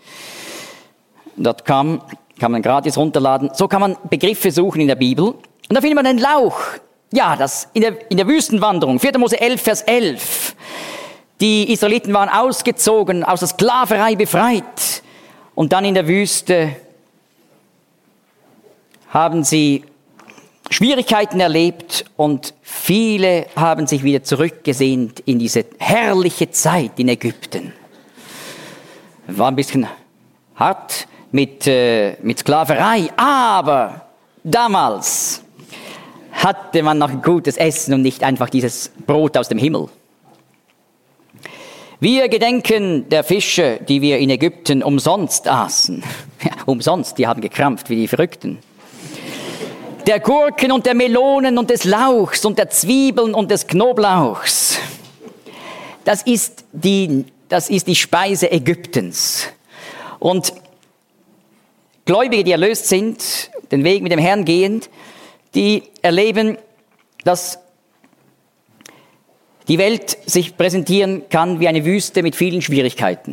.com kann man gratis runterladen. So kann man Begriffe suchen in der Bibel. Und da findet man den Lauch. Ja, das in der Wüstenwanderung, 4. Mose 11, Vers 11. Die Israeliten waren ausgezogen, aus der Sklaverei befreit. Und dann in der Wüste haben sie Schwierigkeiten erlebt und viele haben sich wieder zurückgesehnt in diese herrliche Zeit in Ägypten. War ein bisschen hart mit Sklaverei, aber damals hatte man noch gutes Essen und nicht einfach dieses Brot aus dem Himmel. Wir gedenken der Fische, die wir in Ägypten umsonst aßen. Ja, umsonst, die haben gekrampft wie die Verrückten. Der Gurken und der Melonen und des Lauchs und der Zwiebeln und des Knoblauchs. Das ist die Speise Ägyptens. Und Gläubige, die erlöst sind, den Weg mit dem Herrn gehend, die erleben, dass die Welt sich präsentieren kann wie eine Wüste mit vielen Schwierigkeiten.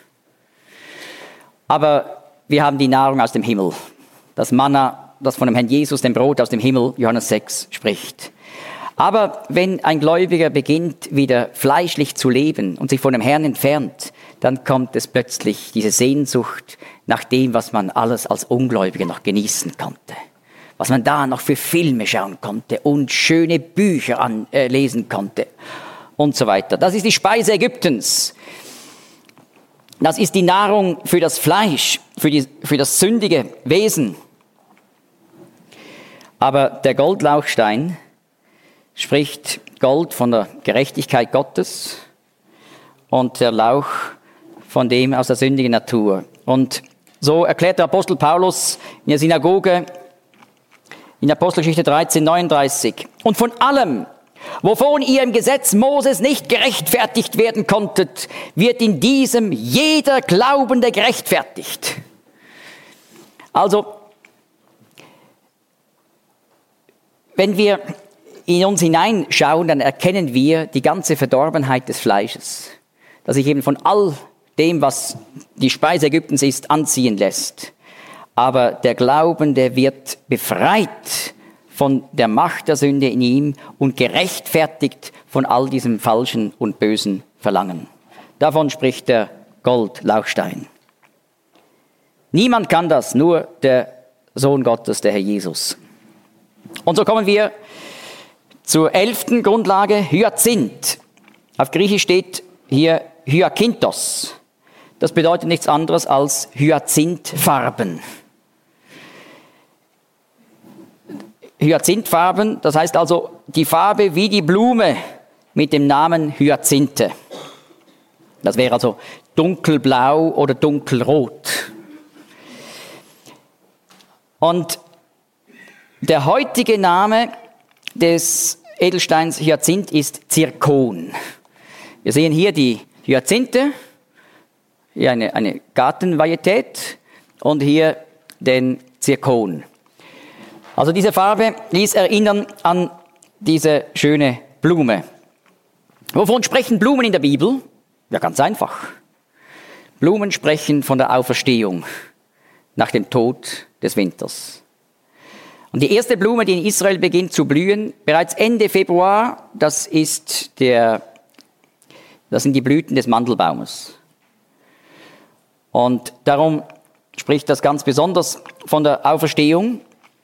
Aber wir haben die Nahrung aus dem Himmel. Das Manna, das von dem Herrn Jesus, dem Brot aus dem Himmel, Johannes 6, spricht. Aber wenn ein Gläubiger beginnt, wieder fleischlich zu leben und sich von dem Herrn entfernt, dann kommt es plötzlich diese Sehnsucht nach dem, was man alles als Ungläubiger noch genießen konnte. Was man da noch für Filme schauen konnte und schöne Bücher lesen konnte und so weiter. Das ist die Speise Ägyptens. Das ist die Nahrung für das Fleisch, für das sündige Wesen. Aber der Goldlauchstein spricht Gold von der Gerechtigkeit Gottes und der Lauch von dem aus der sündigen Natur. Und so erklärt der Apostel Paulus in der Synagoge in Apostelgeschichte 13, 39. Und von allem, wovon ihr im Gesetz Moses nicht gerechtfertigt werden konntet, wird in diesem jeder Glaubende gerechtfertigt. Also, wenn wir in uns hineinschauen, dann erkennen wir die ganze Verdorbenheit des Fleisches, das sich eben von all dem, was die Speise Ägyptens ist, anziehen lässt. Aber der Glaubende wird befreit von der Macht der Sünde in ihm und gerechtfertigt von all diesem falschen und bösen Verlangen. Davon spricht der Goldlauchstein. Niemand kann das, nur der Sohn Gottes, der Herr Jesus. Und so kommen wir zur 11. Grundlage, Hyazinth. Auf Griechisch steht hier Hyakinthos. Das bedeutet nichts anderes als Hyazinthfarben. Hyazinthfarben, das heißt also die Farbe wie die Blume mit dem Namen Hyazinthe. Das wäre also dunkelblau oder dunkelrot. Und der heutige Name des Edelsteins Hyazinth ist Zirkon. Wir sehen hier die Hyazinthe, hier eine Gartenvarietät und hier den Zirkon. Also diese Farbe ließ erinnern an diese schöne Blume. Wovon sprechen Blumen in der Bibel? Ja, ganz einfach. Blumen sprechen von der Auferstehung nach dem Tod des Winters. Und die erste Blume, die in Israel beginnt zu blühen, bereits Ende Februar, das sind die Blüten des Mandelbaumes. Und darum spricht das ganz besonders von der Auferstehung.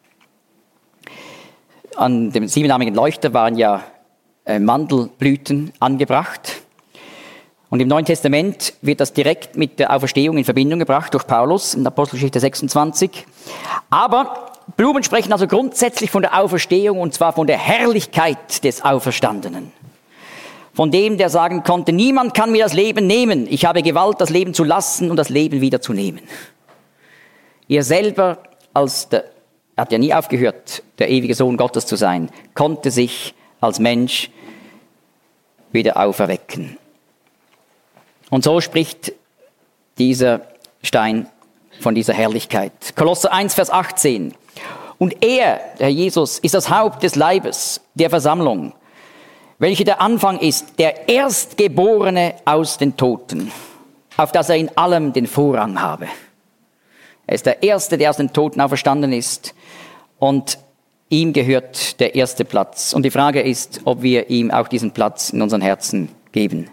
An dem siebenarmigen Leuchter waren ja Mandelblüten angebracht. Und im Neuen Testament wird das direkt mit der Auferstehung in Verbindung gebracht durch Paulus in Apostelgeschichte 26. Aber Blumen sprechen also grundsätzlich von der Auferstehung und zwar von der Herrlichkeit des Auferstandenen. Von dem, der sagen konnte, niemand kann mir das Leben nehmen. Ich habe Gewalt, das Leben zu lassen und das Leben wieder zu nehmen. Er selber, er hat ja nie aufgehört, der ewige Sohn Gottes zu sein, konnte sich als Mensch wieder auferwecken. Und so spricht dieser Stein von dieser Herrlichkeit. Kolosser 1, Vers 18. Und er, der Herr Jesus, ist das Haupt des Leibes, der Versammlung, welche der Anfang ist, der Erstgeborene aus den Toten. auf dass er in allem den Vorrang habe. Er ist der Erste, der aus den Toten auferstanden ist, und ihm gehört der erste Platz. Und die Frage ist, ob wir ihm auch diesen Platz in unseren Herzen geben.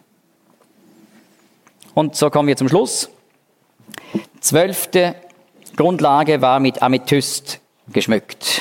Und so kommen wir zum Schluss. 12. Grundlage war mit Amethyst geschmückt.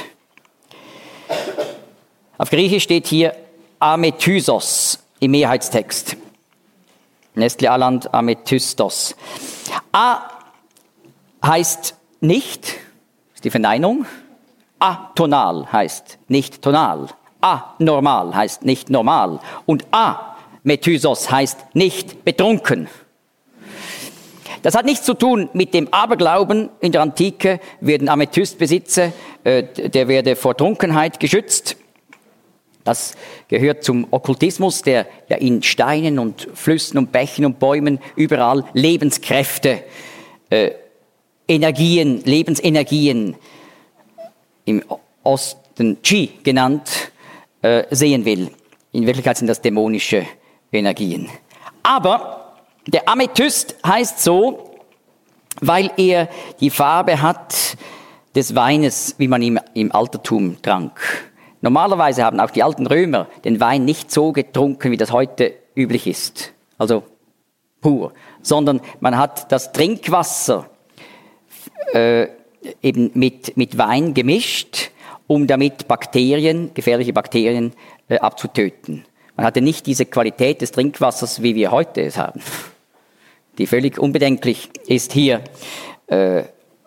Auf Griechisch steht hier Amethysos im Mehrheitstext. Nestle Aland Amethystos. A heißt nicht, ist die Verneinung. Atonal heißt nicht tonal. Anormal heißt nicht normal. Und Amethysos heißt nicht betrunken. Das hat nichts zu tun mit dem Aberglauben in der Antike, wer den Amethyst besitze, der werde vor Trunkenheit geschützt. Das gehört zum Okkultismus, der ja in Steinen und Flüssen und Bächen und Bäumen überall Lebenskräfte, Energien, Lebensenergien, im Osten Chi genannt, sehen will. In Wirklichkeit sind das dämonische Energien. Aber der Amethyst heißt so, weil er die Farbe hat des Weines, wie man ihn im Altertum trank. Normalerweise haben auch die alten Römer den Wein nicht so getrunken, wie das heute üblich ist, also pur, sondern man hat das Trinkwasser eben mit Wein gemischt, um damit Bakterien, gefährliche Bakterien abzutöten. Man hatte nicht diese Qualität des Trinkwassers, wie wir heute es haben, die völlig unbedenklich ist hier. An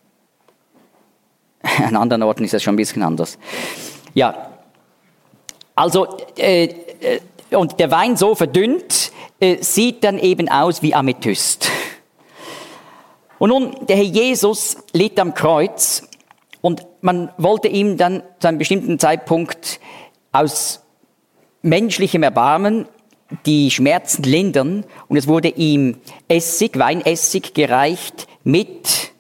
anderen Orten ist das schon ein bisschen anders. Ja, also, und der Wein so verdünnt, sieht dann eben aus wie Amethyst. Und nun, der Herr Jesus litt am Kreuz und man wollte ihm dann zu einem bestimmten Zeitpunkt aus menschlichem Erbarmen die Schmerzen lindern, und es wurde ihm Essig, Weinessig gereicht mit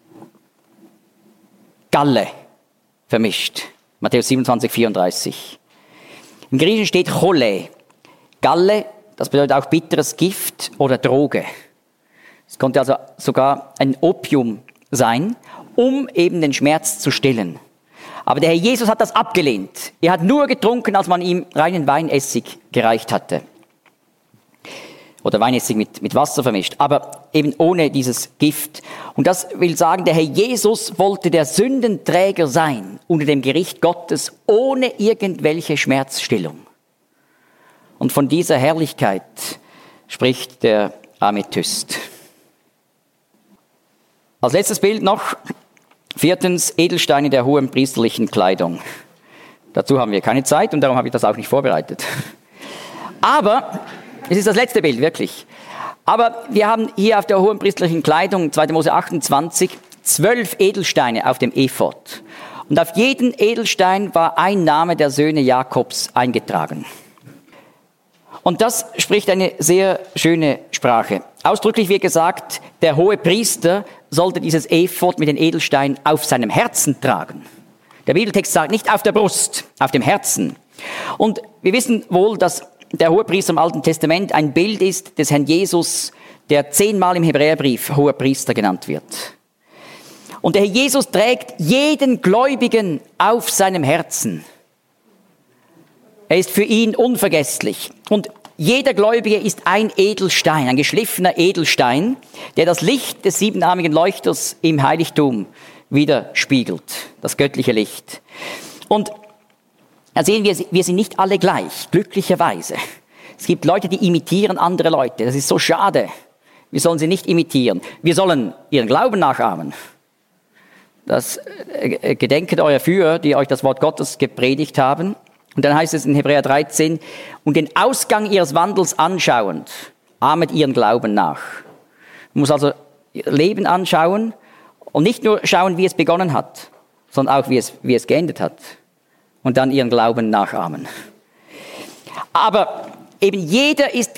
Galle vermischt. Matthäus 27, 34. Im Griechischen steht Cholä. Galle, das bedeutet auch bitteres Gift oder Droge. Es konnte also sogar ein Opium sein, um eben den Schmerz zu stillen. Aber der Herr Jesus hat das abgelehnt. Er hat nur getrunken, als man ihm reinen Weinessig gereicht hatte. Oder Weinessig mit Wasser vermischt, aber eben ohne dieses Gift. Und das will sagen, der Herr Jesus wollte der Sündenträger sein unter dem Gericht Gottes, ohne irgendwelche Schmerzstillung. Und von dieser Herrlichkeit spricht der Amethyst. Als letztes Bild noch, 4. Edelsteine der hohen priesterlichen Kleidung. Dazu haben wir keine Zeit und darum habe ich das auch nicht vorbereitet. Aber es ist das letzte Bild, wirklich. Aber wir haben hier auf der hohen priesterlichen Kleidung, 2. Mose 28, 12 Edelsteine auf dem Ephod. Und auf jeden Edelstein war ein Name der Söhne Jakobs eingetragen. Und das spricht eine sehr schöne Sprache. Ausdrücklich wird gesagt, der hohe Priester sollte dieses Ephod mit den Edelsteinen auf seinem Herzen tragen. Der Bibeltext sagt nicht auf der Brust, auf dem Herzen. Und wir wissen wohl, dass der Hohepriester im Alten Testament ein Bild ist des Herrn Jesus, der 10-mal im Hebräerbrief hoher Priester genannt wird. Und der Herr Jesus trägt jeden Gläubigen auf seinem Herzen. Er ist für ihn unvergesslich. Und jeder Gläubige ist ein Edelstein, ein geschliffener Edelstein, der das Licht des siebenarmigen Leuchters im Heiligtum widerspiegelt, das göttliche Licht. Und da sehen wir sind nicht alle gleich, glücklicherweise. Es gibt Leute, die imitieren andere Leute. Das ist so schade. Wir sollen sie nicht imitieren. Wir sollen ihren Glauben nachahmen. Das gedenket eurer Führer, die euch das Wort Gottes gepredigt haben. Und dann heißt es in Hebräer 13, und den Ausgang ihres Wandels anschauend, ahmet ihren Glauben nach. Man muss also ihr Leben anschauen und nicht nur schauen, wie es begonnen hat, sondern auch, wie es geendet hat. Und dann ihren Glauben nachahmen. Aber eben jeder ist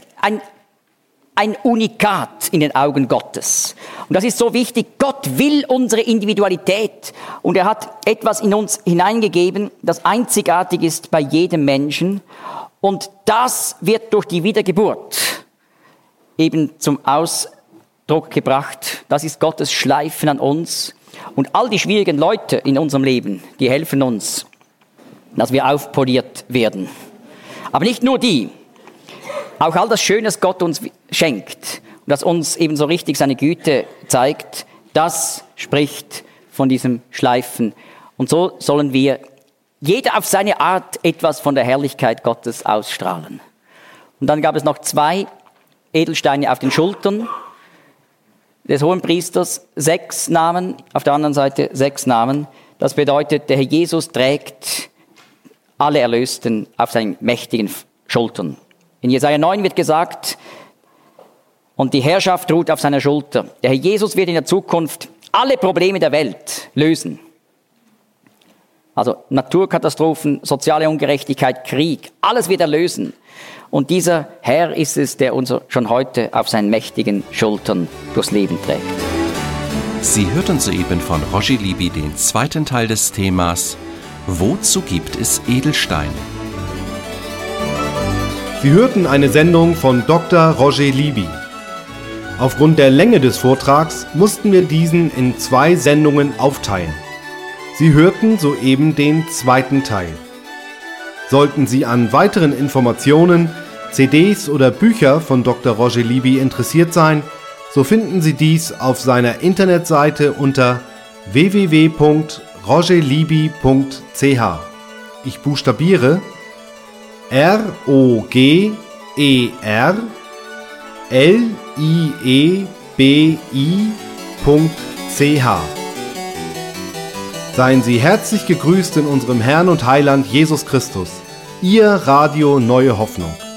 ein Unikat in den Augen Gottes. Und das ist so wichtig. Gott will unsere Individualität. Und er hat etwas in uns hineingegeben, das einzigartig ist bei jedem Menschen. Und das wird durch die Wiedergeburt eben zum Ausdruck Ausdruck gebracht. Das ist Gottes Schleifen an uns. Und all die schwierigen Leute in unserem Leben, die helfen uns, dass wir aufpoliert werden. Aber nicht nur die. Auch all das Schöne, das Gott uns schenkt und das uns eben so richtig seine Güte zeigt, das spricht von diesem Schleifen. Und so sollen wir jeder auf seine Art etwas von der Herrlichkeit Gottes ausstrahlen. Und dann gab es noch 2 Edelsteine auf den Schultern des Hohenpriesters, 6 Namen, auf der anderen Seite 6 Namen. Das bedeutet, der Herr Jesus trägt alle Erlösten auf seinen mächtigen Schultern. In Jesaja 9 wird gesagt, und die Herrschaft ruht auf seiner Schulter. Der Herr Jesus wird in der Zukunft alle Probleme der Welt lösen. Also Naturkatastrophen, soziale Ungerechtigkeit, Krieg, alles wird er lösen. Und dieser Herr ist es, der uns schon heute auf seinen mächtigen Schultern durchs Leben trägt. Sie hörten soeben von Roger Libby den 2. Teil des Themas Wozu gibt es Edelsteine? Sie hörten eine Sendung von Dr. Roger Libby. Aufgrund der Länge des Vortrags mussten wir diesen in 2 Sendungen aufteilen. Sie hörten soeben den 2. Teil. Sollten Sie an weiteren Informationen, CDs oder Bücher von Dr. Roger Libby interessiert sein, so finden Sie dies auf seiner Internetseite unter www.rogerlibby.ch. Ich buchstabiere ROGERLIEBI.ch. Seien Sie herzlich gegrüßt in unserem Herrn und Heiland Jesus Christus. Ihr Radio Neue Hoffnung.